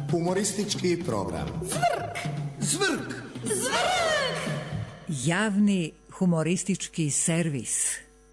Humoristički program. Zvrk! Zvrk! Zvrk! Javni humoristički servis.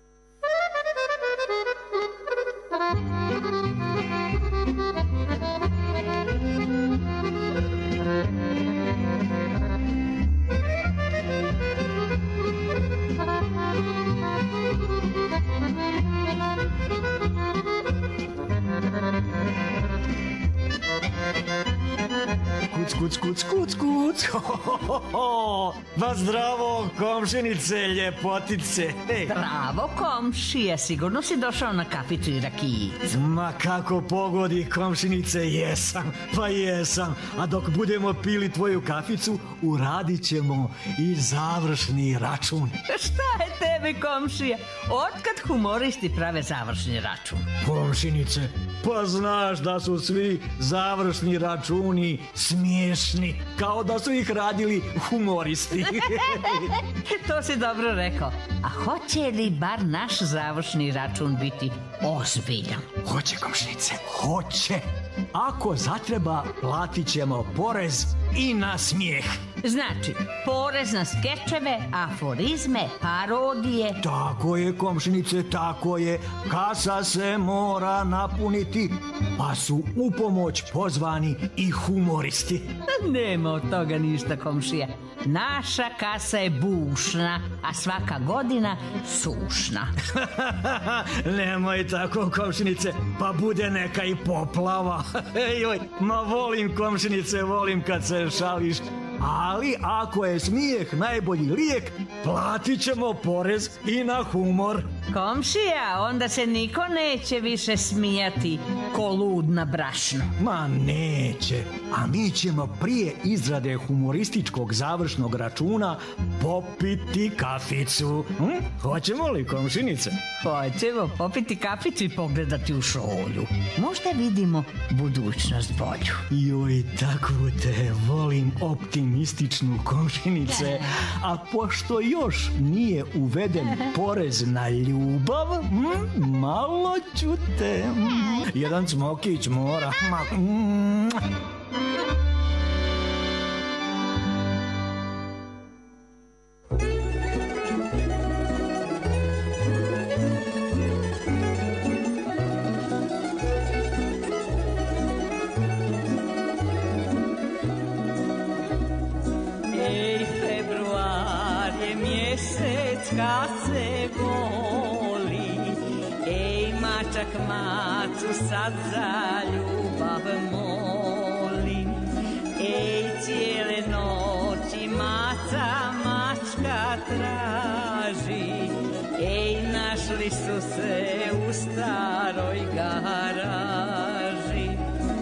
Kuc. Va zdravo, komšinice, ljepotice. Bravo, komšija, sigurno si došao na kaficu i rakijicu. Ma kako pogodi, komšinice, jesam. A dok budemo pili tvoju kaficu, uradit ćemo i završni račun. Šta je tebi, komšija? Otkad humoristi prave završni račun? Komšinice, pa znaš da su svi završni računi smiješni, kao da su ih radili humoristi. To si dobro rekao. A hoće li bar naš završni račun biti ozbiljan? Hoće, komšinice, hoće. Ako zatreba, platit ćemo porez i na smijeh. Znači, porez na skečeve, aforizme, parodije. Tako je, komšinice, tako je. Kasa se mora napuniti, pa su u pomoć pozvani i humoristi. Nema od toga ništa, komšija. Naša kasa je bušna, a svaka godina sušna. Nemoj tako, komšinice, pa bude neka i poplava. Joj, ma volim, komšinice, volim kad se šališ. Ali ako je smijeh najbolji lijek, platit ćemo porez i na humor. Komšija, onda se niko neće više smijati ko lud na brašno. Ma neće, a mi ćemo prije izrade humorističkog završnog računa popiti kaficu. Hoćemo li, komšinice? Hoćemo popiti kaficu i pogledati u šolju. Možda vidimo budućnost bolju. Joj, takvu te volim optimističnu, komšinice. A pošto još nije uveden porez na ljubav, malo ću te... Jedan cmokić mora... Kad se voli, ej mačak macu sad za ljubav moli. Ej cijele noći maca mačka traži, ej našli su se u staroj garaži.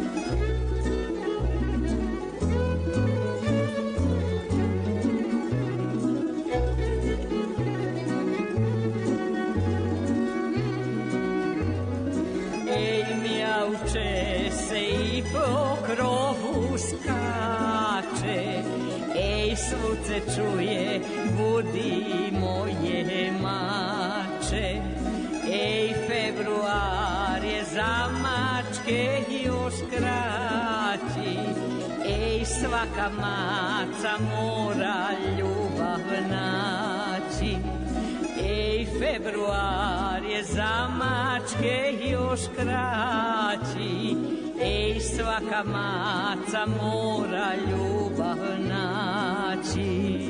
Mjauče se i po krovu skače, ej svuce čuje, budi moje mače. Ej februar je za mačke još kraći, ej svaka maca mora ljubav naći. Ej, februar je za mačke još kraći, ej, svaka maca mora ljubav naći.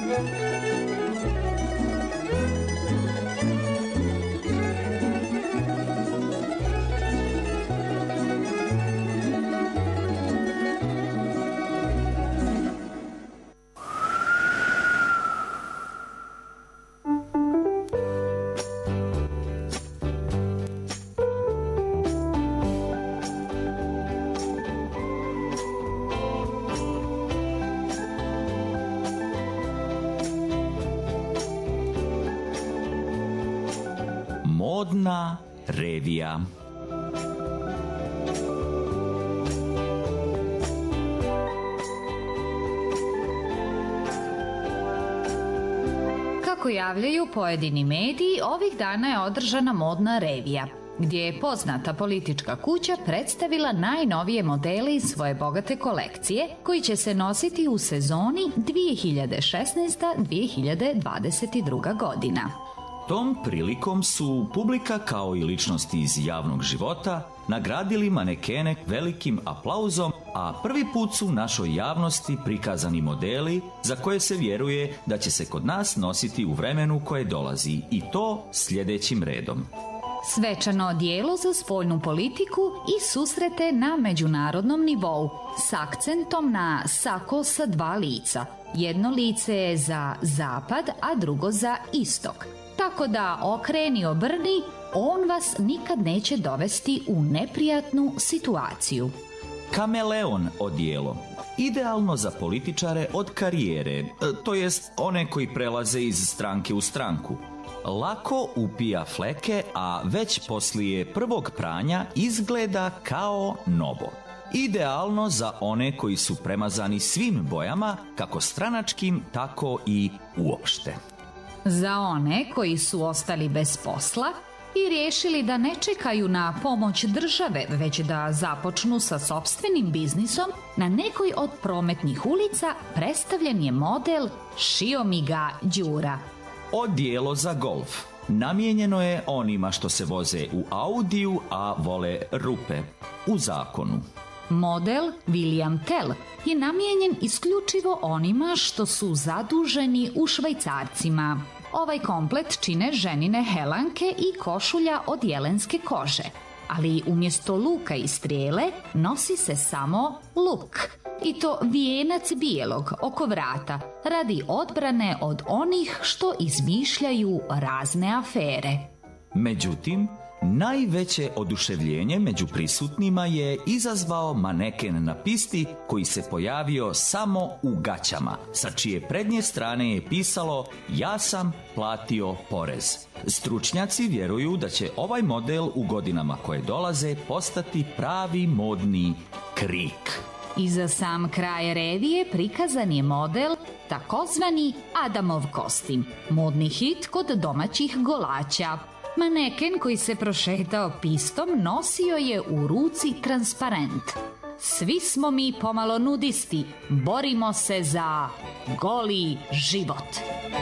Modna revija. Kako javljaju pojedini mediji, ovih dana je održana modna revija. gdje je poznata politička kuća predstavila najnovije modele iz svoje bogate kolekcije koji će se nositi u sezoni 2016-2022 godina. Tom prilikom su publika kao i ličnosti iz javnog života nagradili manekene velikim aplauzom, a prvi put su našoj javnosti prikazani modeli za koje se vjeruje da će se kod nas nositi u vremenu koje dolazi, i to sljedećim redom. Svečano odijelo za spoljnu politiku i susrete na međunarodnom nivou s akcentom na sako sa dva lica. Jedno lice je za zapad, a drugo za istok. Tako da okreni obrni, on vas nikad neće dovesti u neprijatnu situaciju. Kameleon odijelo. Idealno za političare od karijere, to jest one koji prelaze iz stranke u stranku. Lako upija fleke, a već poslije prvog pranja izgleda kao novo. Idealno za one koji su premazani svim bojama, kako stranačkim, tako i uopšte. Za one koji su ostali bez posla i riješili da ne čekaju na pomoć države, već da započnu sa sopstvenim biznisom, na nekoj od prometnih ulica predstavljen je model Šio mi ga Đura. Odijelo za golf. Namijenjeno je onima što se voze u Audiju, a vole rupe u zakonu. Model William Tell je namijenjen isključivo onima što su zaduženi u švajcarcima. Ovaj komplet čine ženine helanke i košulja od jelenske kože, ali umjesto luka i strijele nosi se samo luk. I to vijenac bijelog oko vrata radi odbrane od onih što izmišljaju razne afere. Međutim, najveće oduševljenje među prisutnima je izazvao maneken na pisti koji se pojavio samo u gaćama, sa čije prednje strane je pisalo "Ja sam platio porez". Stručnjaci vjeruju da će ovaj model u godinama koje dolaze postati pravi modni krik. I za sam kraj revije prikazan je model takozvani Adamov kostim, modni hit kod domaćih golača. Maneken koji se prošetao pistom nosio je u ruci transparent. Svi smo mi pomalo nudisti, borimo se za goli život.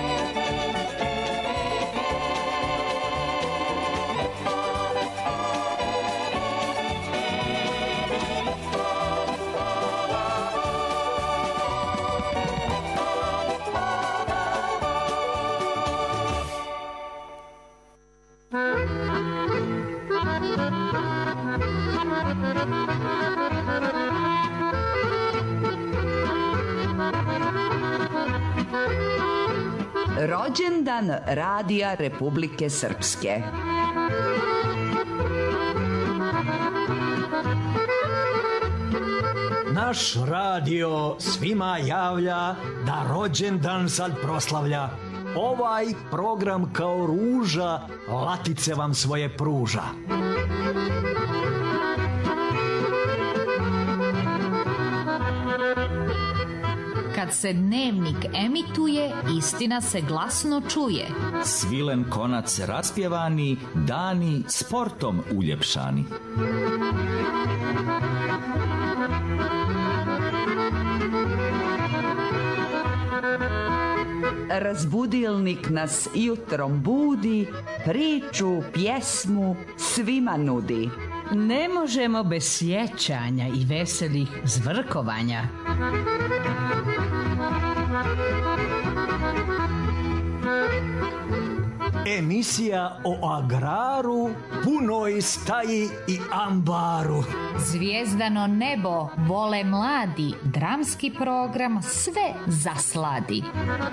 Rođendan Radija Republike Srpske. Naš radio svima javlja da rođendan sad proslavlja. Ovaj program kao ruža latice vam svoje pruža. Kad se dnevnik emituje, istina se glasno čuje. Svilen konac raspjevani, dani sportom uljepšani. Razbudilnik nas jutrom budi, priču, pjesmu svima nudi. Ne možemo bez sjećanja i veselih zvrkovanja. Emisija o agraru, punoj staji i ambaru. Zvijezdano nebo vole mladi, dramski program sve zasladi.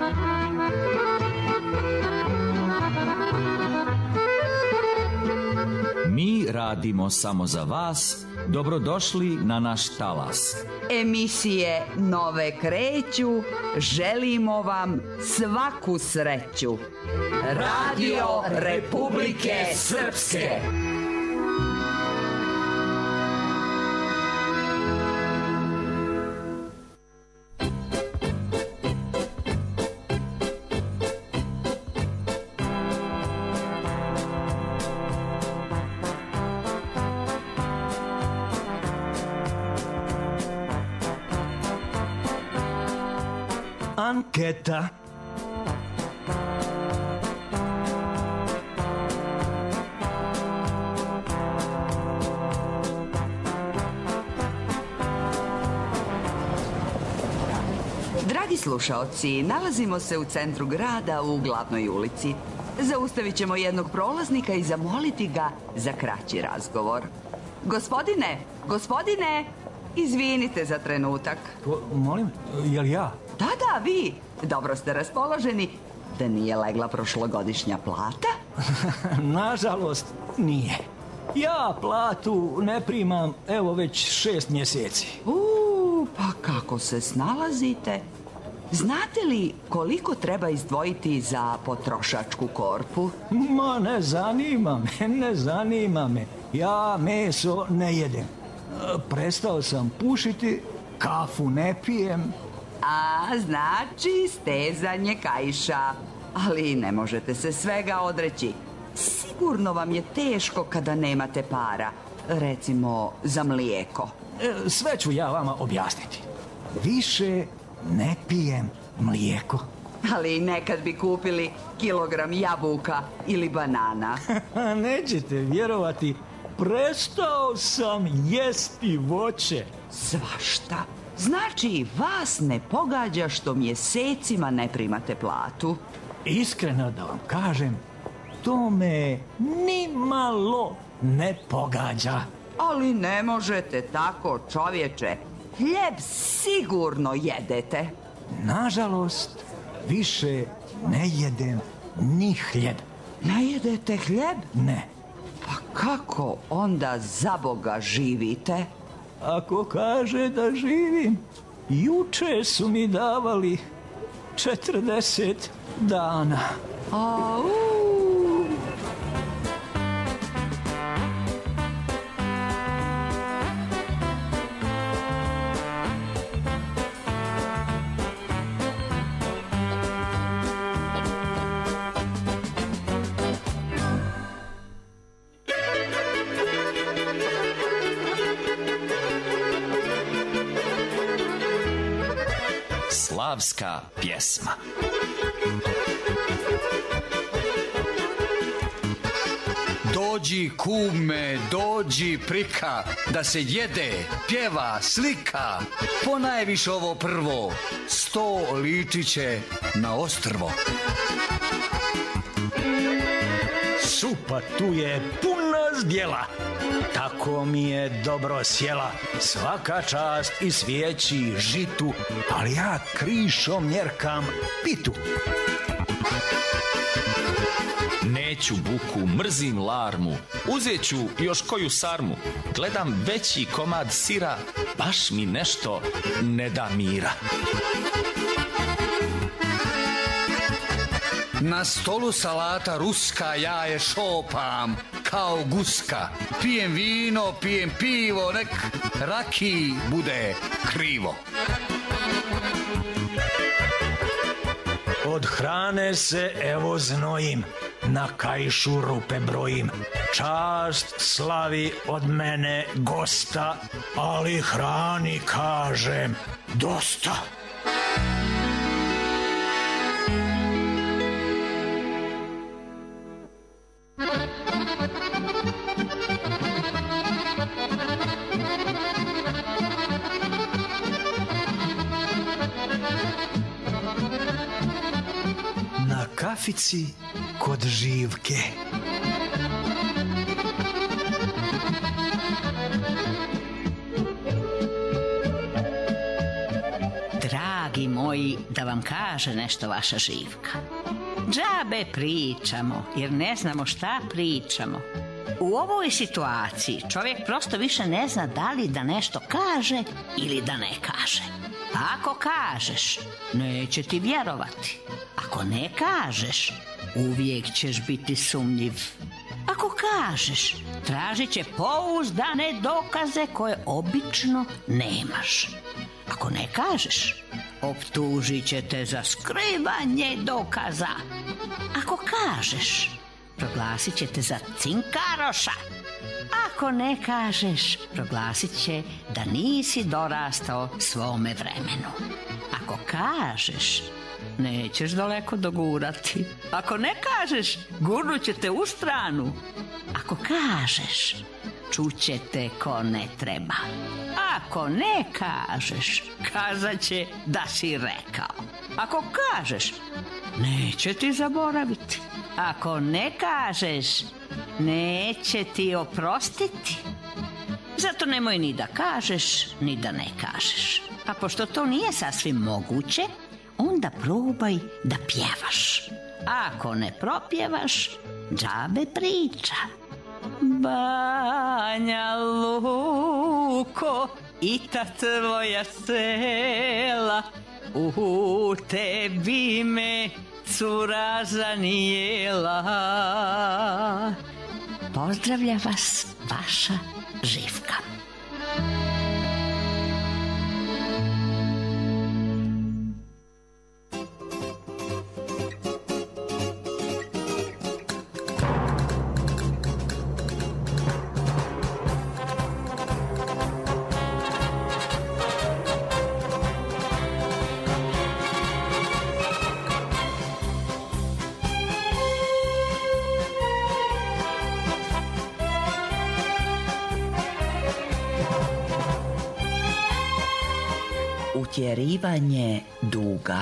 Mi radimo samo za vas, dobrodošli na naš talas. Emisije nove kreću, želimo vam svaku sreću. Radio Republike Srpske. anketa. Dragi slušaoci, nalazimo se u centru grada u glavnoj ulici. Zaustavit ćemo jednog prolaznika i zamoliti ga za kraći razgovor. Gospodine, izvinite za trenutak. Molim, je li ja? Da, vi. Dobro ste raspoloženi. Da nije legla prošlogodišnja plata? Nažalost, nije. Ja platu ne primam, evo, već 6 mjeseci. Pa kako se snalazite? Znate li koliko treba izdvojiti za potrošačku korpu? Ma, ne zanima me. Ja meso ne jedem. Prestao sam pušiti, kafu ne pijem. Znači stezanje kaiša. Ali ne možete se svega odreći. Sigurno vam je teško kada nemate para. Recimo za mlijeko. Sve ću ja vama objasniti. Više ne pijem mlijeko. Ali nekad bi kupili kilogram jabuka ili banana. Nećete vjerovati, prestao sam jesti voće. Svašta. Znači, vas ne pogađa što mjesecima ne primate platu? Iskreno da vam kažem, to me ni malo ne pogađa. Ali ne možete tako, čovječe. Hljeb sigurno jedete. Nažalost, više ne jedem ni hljeb. Ne jedete hljeb? Ne. Pa kako onda za Boga živite? Ako kaže da živim, juče su mi davali 40 dana. Slavska pjesma. Dođi kume, dođi prika, da se jede, pjeva, slika. Ponajviš ovo prvo, 100 ličiće na ostrvo. Supa tu je puna zdjela, tako mi je dobro sjela. Svaka čast i svijeći žitu, ali ja krišom mjerkam pitu. Neću buku, mrzim larmu, uzet ću još koju sarmu. Gledam veći komad sira, baš mi nešto ne da mira. Na stolu salata ruska, ja je šopam kao guska. Pijem vino, pijem pivo, nek raki bude krivo. Od hrane se evo znojim, na kaišu rupe brojim. Čast slavi od mene gosta, ali hrani kažem dosta. Na kafici kod Živke. Dragi moji, da vam kaže nešto vaša Živka. Džabe pričamo, jer ne znamo šta pričamo. U ovoj situaciji čovjek prosto više ne zna da li da nešto kaže ili da ne kaže. Ako kažeš, neće ti vjerovati. Ako ne kažeš, uvijek ćeš biti sumnjiv. Ako kažeš, tražit će pouzdane dokaze koje obično nemaš. Ako ne kažeš, optužit će te za skrivanje dokaza. Ako kažeš, proglasit će te za cinkaroša. Ako ne kažeš, proglasit će da nisi dorastao svome vremenu. Ako kažeš, nećeš daleko dogurati. Ako ne kažeš, gurnut će te u stranu. Ako kažeš, čućete ko ne treba. Ako ne kažeš, kazat će da si rekao. Ako kažeš, neće ti zaboraviti. Ako ne kažeš, neće ti oprostiti. Zato nemoj ni da kažeš, ni da ne kažeš. A pošto to nije sasvim moguće, onda probaj da pjevaš. A ako ne propjevaš, džabe priča. Banja Luko, i ta tvoja sela, u tebi me cura zanijela. Pozdravlja vas vaša Živka. Utjerivanje duga.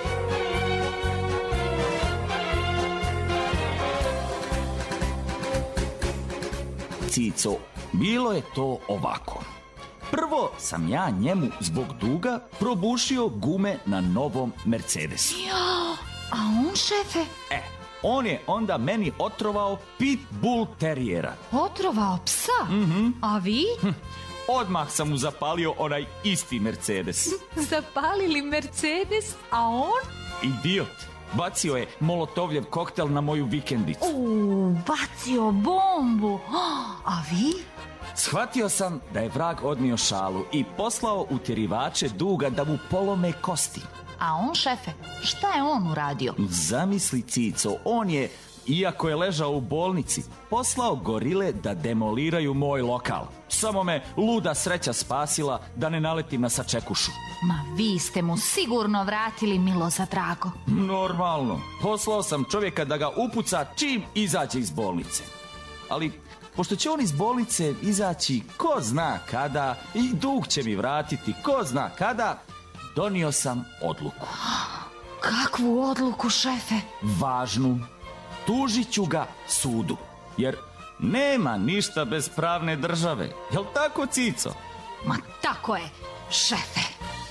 Cico, bilo je to ovako. Prvo sam ja njemu zbog duga probušio gume na novom Mercedesu. A on, šefe? On je onda meni otrovao pitbull terijera. Otrovao psa? A vi? Odmah sam mu zapalio onaj isti Mercedes. Zapalili Mercedes, a on? Idiot. Bacio je molotovljev koktel na moju vikendicu. Bacio bombu. A vi? Shvatio sam da je vrag odnio šalu i poslao utjerivače duga da mu polome kosti. A on, šefe, šta je on uradio? Zamisli, Cico, on je, iako je ležao u bolnici, poslao gorile da demoliraju moj lokal. Samo me luda sreća spasila da ne naletim na sačekušu. Ma vi ste mu sigurno vratili milo za drago. Normalno. Poslao sam čovjeka da ga upuca čim izađe iz bolnice. Ali, pošto će on iz bolnice izaći ko zna kada i dug će mi vratiti ko zna kada, donio sam odluku. Kakvu odluku, šefe? Važnu. Tužit ću ga sudu. Jer nema ništa bez pravne države. Jel tako, Cico? Ma tako je, šefe.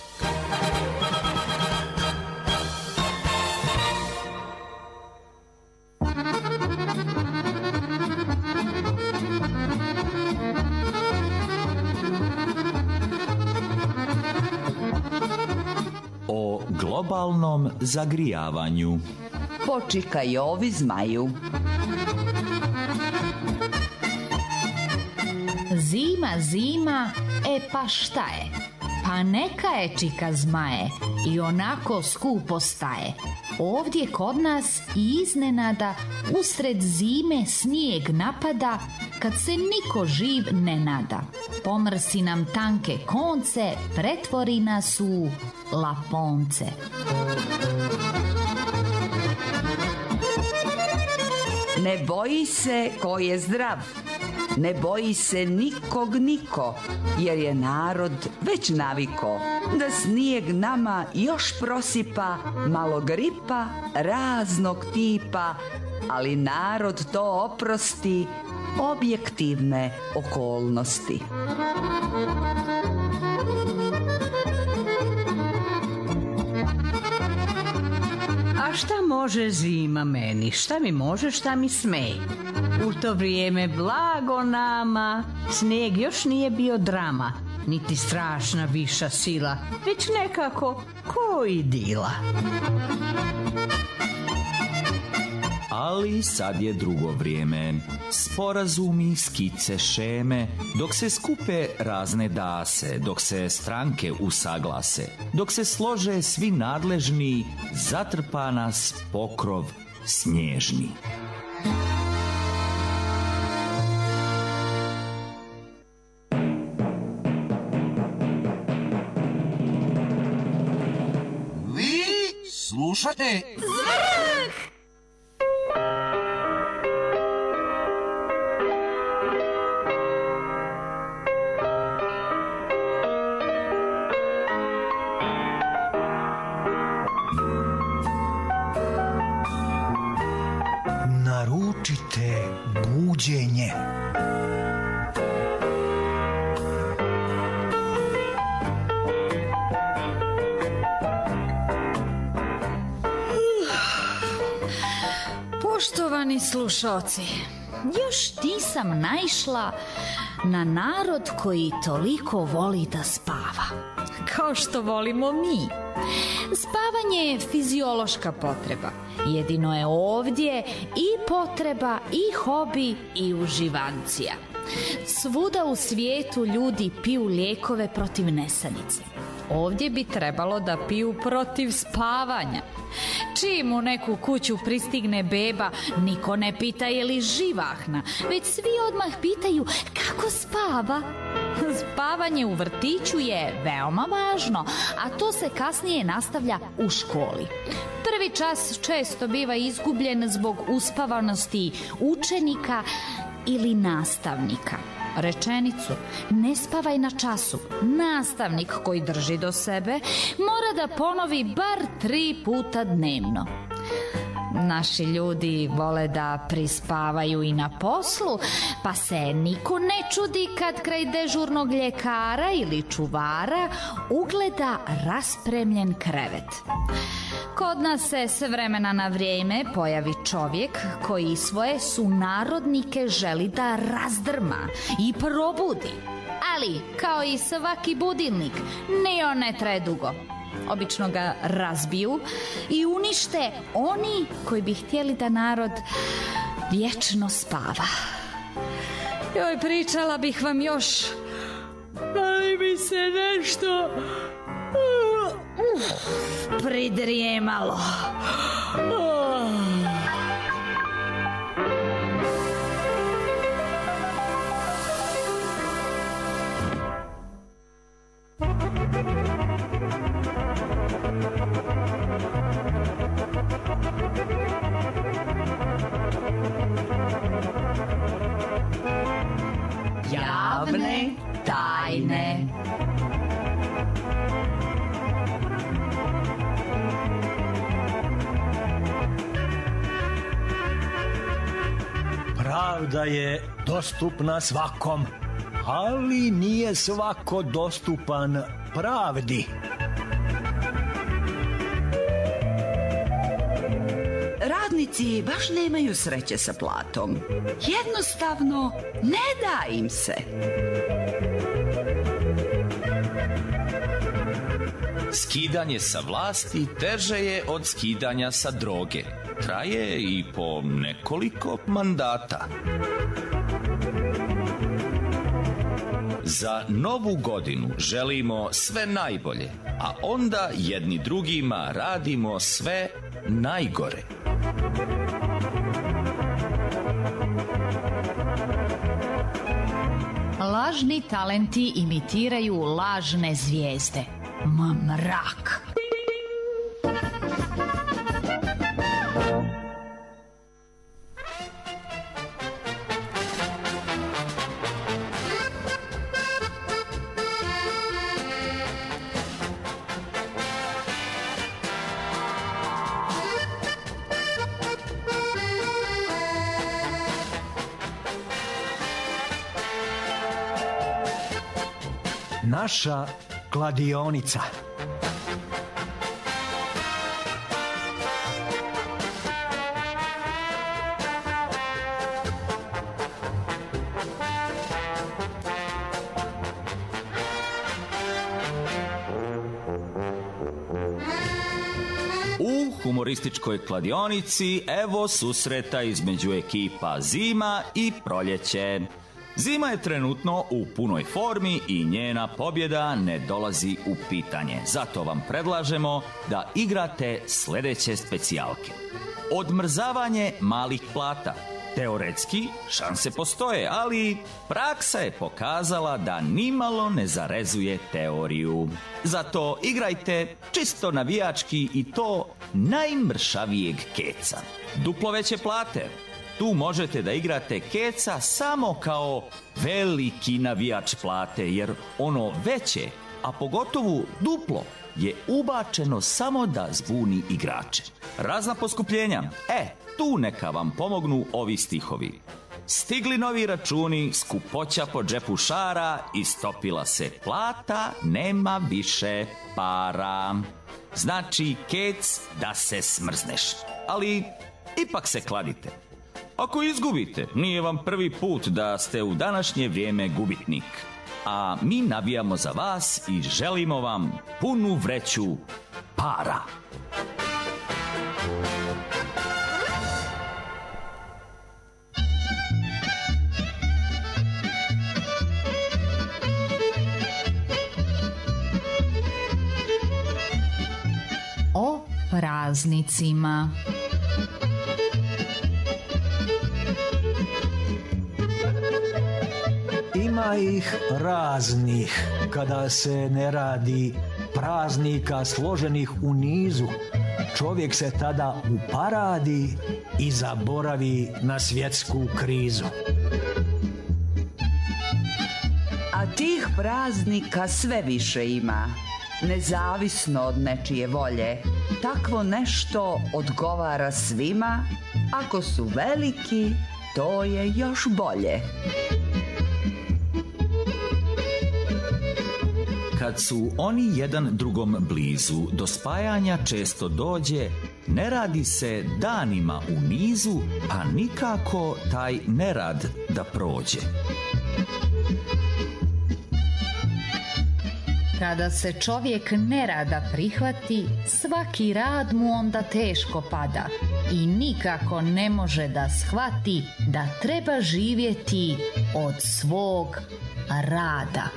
O globalnom zagrijavanju. Počikaj ovi zmaju. Zima, zima, pa šta je? Pa neka je, čika zmaje, i onako skupo staje. Ovdje kod nas iznenada usred zime snijeg napada, kad se niko živ ne nada. Pomrsi nam tanke konce, pretvori nas u laponce. Ne boji se ko je zdrav, ne boji se nikog niko, jer je narod već naviko da snijeg nama još prosipa, malo gripa raznog tipa, ali narod to oprosti, objektivne okolnosti. A šta može zima meni? Šta mi može, šta mi sme? U to vrijeme blago nama, snijeg još nije bio drama, niti strašna viša sila, već nekako ko idila. Ali sad je drugo vrijeme. Sporazumi, skice, šeme, dok se skupe razne dase, dok se stranke usaglase, dok se slože svi nadležni, zatrpa nas pokrov snježni. Vi Slušajte. Naručite buđenje. Poštovani slušalci, još nisam naišla na narod koji toliko voli da spava, kao što volimo mi. Spavanje je fiziološka potreba. Jedino je ovdje i potreba, i hobi, i uživancija. Svuda u svijetu ljudi piju lijekove protiv nesanice. Ovdje bi trebalo da piju protiv spavanja. Čim u neku kuću pristigne beba, niko ne pita je li živahna, već svi odmah pitaju kako spava. Spavanje u vrtiću je veoma važno, a to se kasnije nastavlja u školi. Prvi čas često biva izgubljen zbog uspavanosti učenika ili nastavnika. Rečenicu "ne spavaj na času" nastavnik koji drži do sebe mora da ponovi bar 3 puta dnevno. Naši ljudi vole da prispavaju i na poslu, pa se niko ne čudi kad kraj dežurnog ljekara ili čuvara ugleda raspremljen krevet. Kod nas se s vremena na vrijeme pojavi čovjek koji svoje sunarodnike želi da razdrma i probudi. Ali, kao i svaki budilnik, ni on ne traje dugo. Obično ga razbiju i unište oni koji bi htjeli da narod vječno spava. Joj, pričala bih vam još, ali bi se nešto pridrijemalo. Javne tajne. Pravda je dostupna svakom, ali nije svako dostupan pravdi. Radnici baš nemaju sreće sa platom. Jednostavno, ne da im se. Skidanje sa vlasti teže je od skidanja sa droge. Traje i po nekoliko mandata. Za novu godinu želimo sve najbolje, a onda jedni drugima radimo sve najgore. Lažni talenti imitiraju lažne zvijezde. Mrak. Naša kladionica. U humorističkoj kladionici evo susreta između ekipa Zima i Proljeće. Zima je trenutno u punoj formi i njena pobjeda ne dolazi u pitanje. Zato vam predlažemo da igrate sljedeće specijalke. Odmrzavanje malih plata, Teoretski šanse postoje, ali praksa je pokazala da nimalo ne zarezuje teoriju. Zato igrajte čisto navijački i to najmršavijeg keca. Duplo veće plate. Tu možete da igrate keca samo kao veliki navijač plate, jer ono veće, a pogotovo duplo, je ubačeno samo da zbuni igrače. Razna poskupljenja. Tu neka vam pomognu ovi stihovi. Stigli novi računi, skupoća po džepu šara, istopila se plata, nema više para. Znači, kec, da se smrzneš. Ali ipak se kladite. Ako izgubite, nije vam prvi put da ste u današnje vrijeme gubitnik. A mi navijamo za vas i želimo vam punu vreću para. O praznicima. Ima ih raznih, kada se ne radi praznika složenih u nizu. Čovjek se tada uparadi i zaboravi na svjetsku krizu. A tih praznika sve više ima, nezavisno od nečije volje. Takvo nešto odgovara svima, ako su veliki, to je još bolje. Kad su oni jedan drugom blizu, do spajanja često dođe, ne radi se danima u nizu, a nikako taj nerad da prođe. Kada se čovjek nerada prihvati, svaki rad mu onda teško pada i nikako ne može da shvati da treba živjeti od svog rada.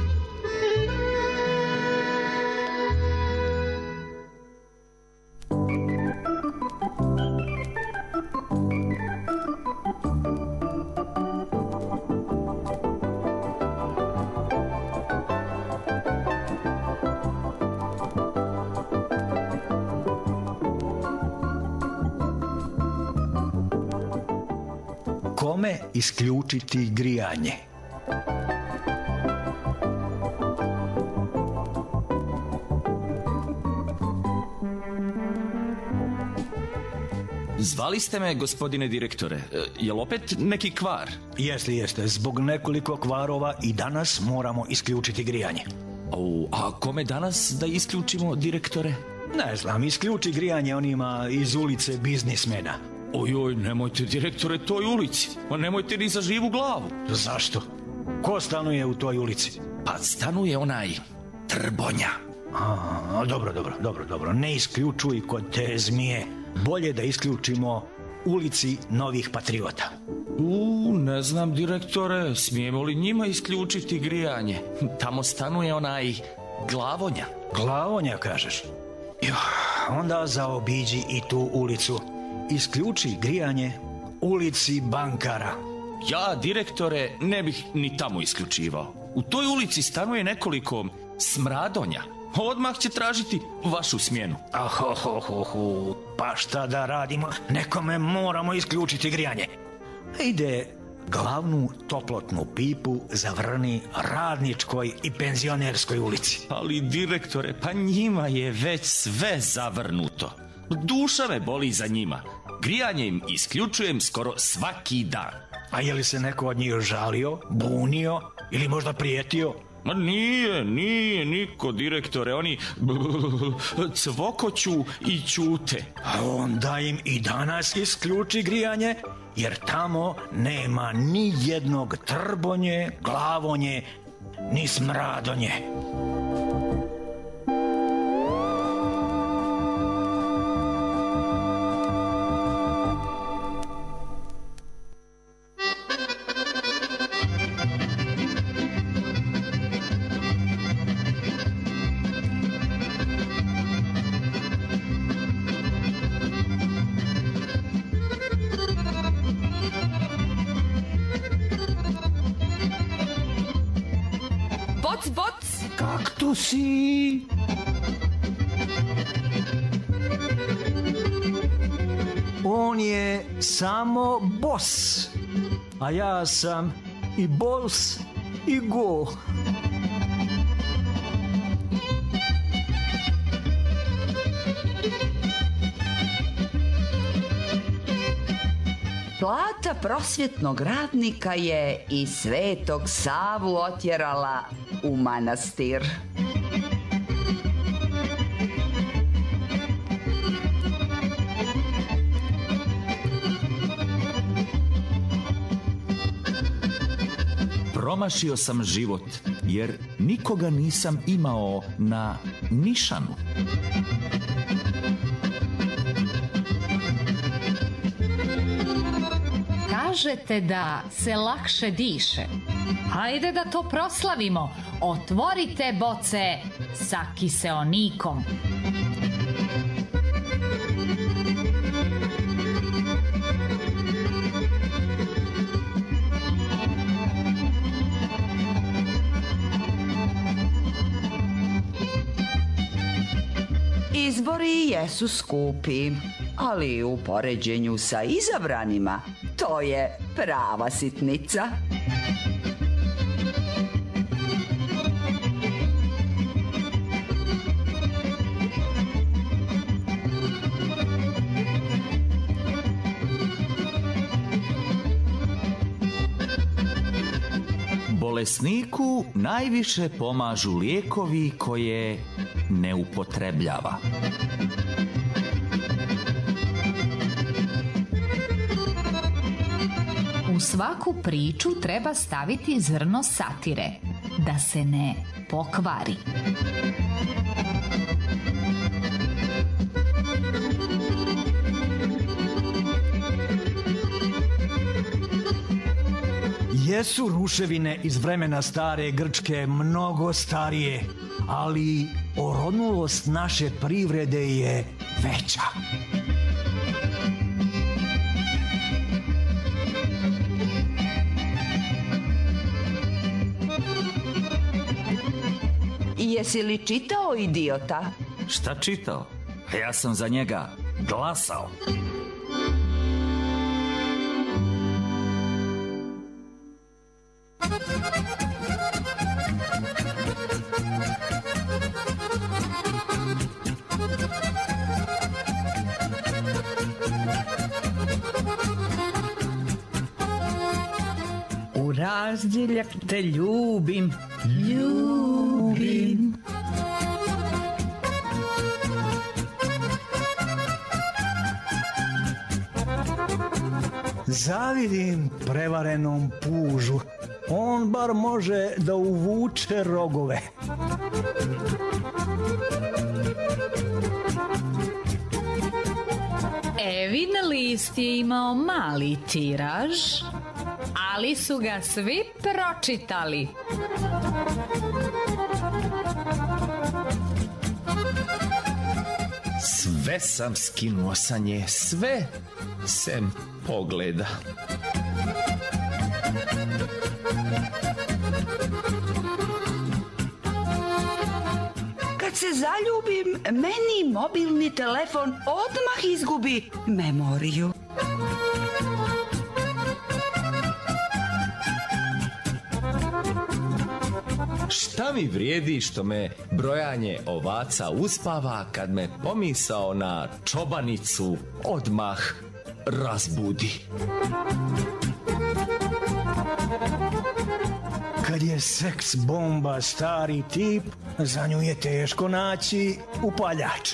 Kome isključiti grijanje? Zvali ste me, gospodine direktore. Jel opet neki kvar? Jeste. Zbog nekoliko kvarova i danas moramo isključiti grijanje. A kome danas da isključimo, direktore? Ne znam, isključi grijanje onima iz ulice biznismena. Ojoj, nemojte, direktore, toj ulici. Nemojte ni za živu glavu. Zašto? Ko stanuje u toj ulici? Pa stanuje onaj Trbonja. Dobro. Ne isključuj kod te zmije. Bolje da isključimo ulici Novih patriota. Ne znam, direktore, smijemo li njima isključiti grijanje? Tamo stanuje onaj Glavonja. Glavonja, kažeš? Onda zaobiđi i tu ulicu. Isključi grijanje ulici Bankara. Ja, direktore, ne bih ni tamo isključivao. U toj ulici stanuje nekoliko smradonja. Odmah će tražiti vašu smjenu. Pa šta da radimo? Nekome moramo isključiti grijanje. Ide glavnu toplotnu pipu zavrni Radničkoj i Penzionerskoj ulici. Ali, direktore, pa njima je već sve zavrnuto. Duša me boli za njima. Grijanje im isključujem skoro svaki dan. A je li se neko od njih žalio, bunio ili možda prijetio? Ma nije niko, direktore. Oni cvokoću i ćute. A onda im i danas isključi grijanje, jer tamo nema ni jednog Trbonje, Glavonje, ni smradonje. boc. Kaktusi! On je samo bos, a ja sam i bols i go. Plata prosvjetnog radnika je i Svetog Savu otjerala u manastir. Promašio sam život, jer nikoga nisam imao na nišanu. Kažete da se lakše diše. Hajde da to proslavimo. Otvorite boce sa kiseonikom. Izbori jesu skupi, ali u poređenju sa izabranima to je prava sitnica. Bolesniku najviše pomažu lijekovi koje ne upotrebljava. U svaku priču treba staviti zrno satire, da se ne pokvari. Jesu ruševine iz vremena stare Grčke mnogo starije, ali orodnulost naše privrede je veća. Jesi li čitao Idiota? Šta čitao? Ja sam za njega glasao. U razdiljak te ljubim, ljubim. Zavidim prevarenom pužu. On bar može da uvuče rogove. Evin list je imao mali tiraž, ali su ga svi pročitali. Sve sam skinuo sa nje, sve sem pogleda. Kad se zaljubim, meni mobilni telefon odmah izgubi memoriju. Šta mi vrijedi što me brojanje ovaca uspava kad me pomisao na čobanicu odmah razbudi. Kad je seks bomba stari tip, za nju je teško naći upaljač.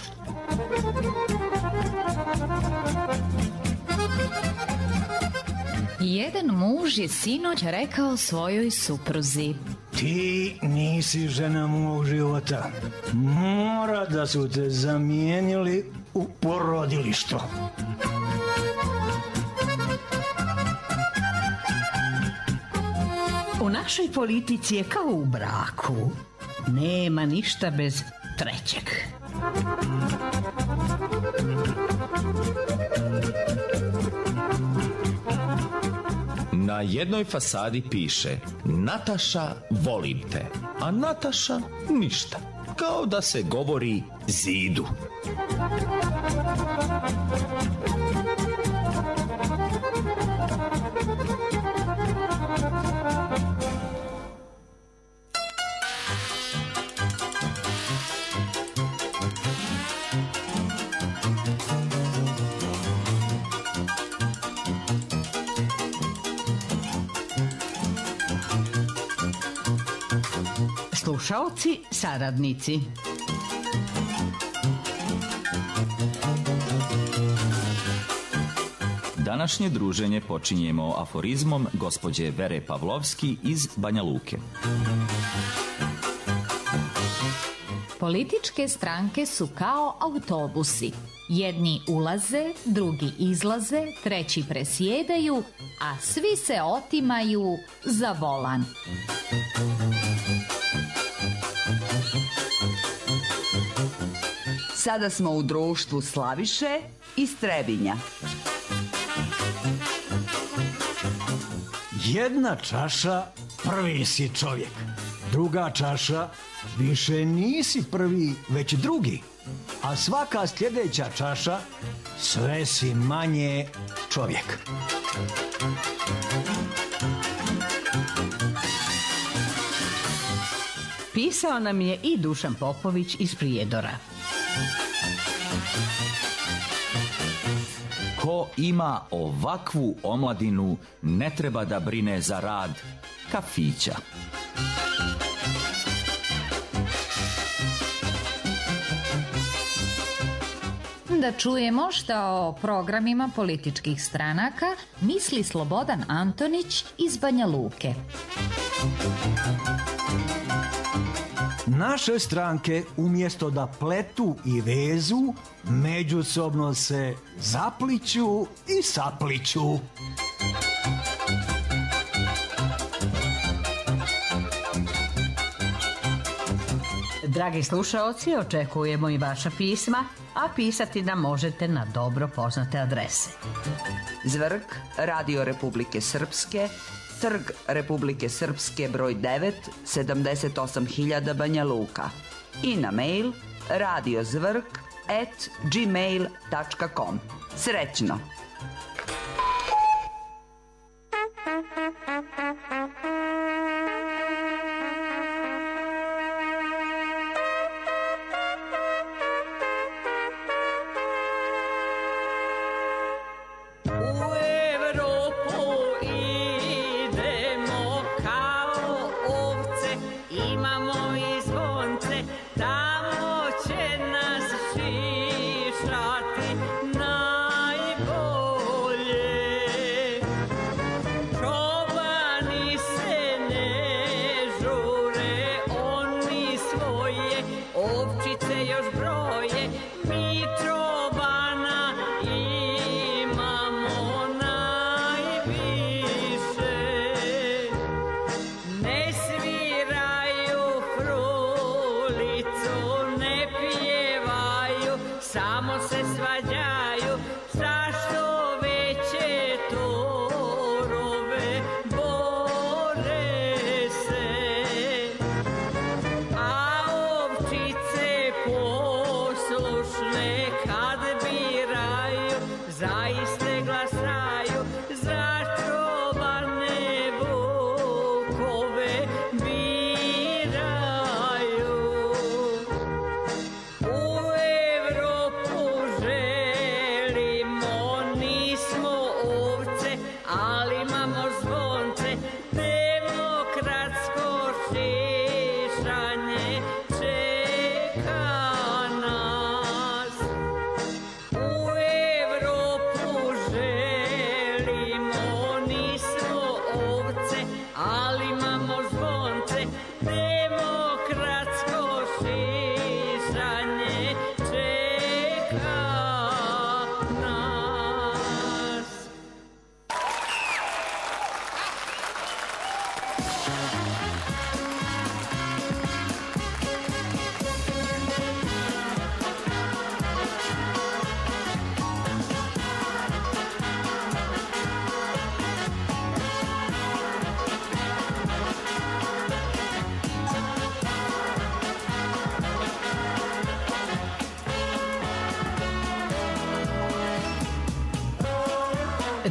Jedan muž je sinoć rekao svojoj supruzi: Ti nisi žena mog života. Mora da su te zamijenili u porodilištu. U našoj politici je kao u braku. Nema ništa bez trećeg. Na Na jednoj fasadi piše Nataša, volim te, a Nataša ništa. Kao da se govori zidu. Slušaoci, saradnici. Današnje druženje počinjemo aforizmom gospođe Vere Pavlovski iz Banja Luke. Političke stranke su kao autobusi. Jedni ulaze, drugi izlaze, treći presjedaju, a svi se otimaju za volan. Sada smo u društvu Slaviše iz Trebinja. Jedna čaša, prvi si čovjek. Druga čaša, više nisi prvi, već drugi. A svaka sljedeća čaša, sve si manje čovjek. Pisao nam je i Dušan Popović iz Prijedora. Ko ima ovakvu omladinu, ne treba da brine za rad kafića. Da čujemo šta o programima političkih stranaka misli Slobodan Antonić iz Banja Luke. Naše stranke umjesto da pletu i vezu, međusobno se zapliću i sapliću. Dragi slušaoci, očekujemo i vaša pisma, a pisati nam možete na dobro poznate adrese. Zvrk, Radio Republike Srpske, Trg Republike Srpske broj 9, 78.000 Banja Luka i na mail radiozvrk@gmail.com. Srećno! Najbolje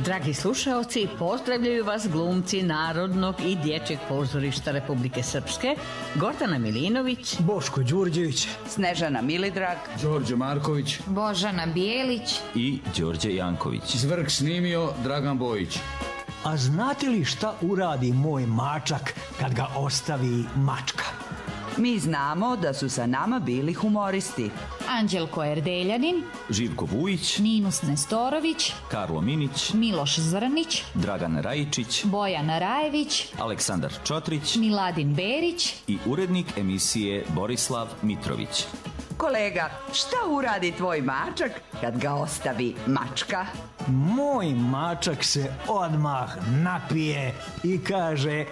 Dragi slušaoci, pozdravljaju vas glumci Narodnog i Dječjeg pozorišta Republike Srpske, Gordana Milinović, Boško Đurđević, Snežana Milidrag, Đorđe Marković, Božana Bijelić i Đorđe Janković. Zvrk snimio Dragan Bojić. A znate li šta uradi moj mačak kad ga ostavi mačka? Mi znamo da su sa nama bili humoristi. Anđelko Erdeljanin, Živko Vujić, Ninus Nestorović, Karlo Minić, Miloš Zrnić, Dragan Rajičić, Bojan Rajević, Aleksandar Čotrić Miladin Berić. i urednik emisije Borislav Mitrović. Kolega, šta uradi tvoj mačak kad ga ostavi mačka? Moj mačak se odmah napije i kaže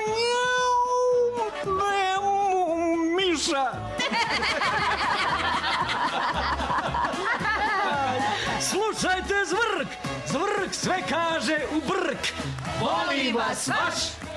Miša. Slušajte Zvrk, Zvrk sve kaže u brk. Voli vas vaš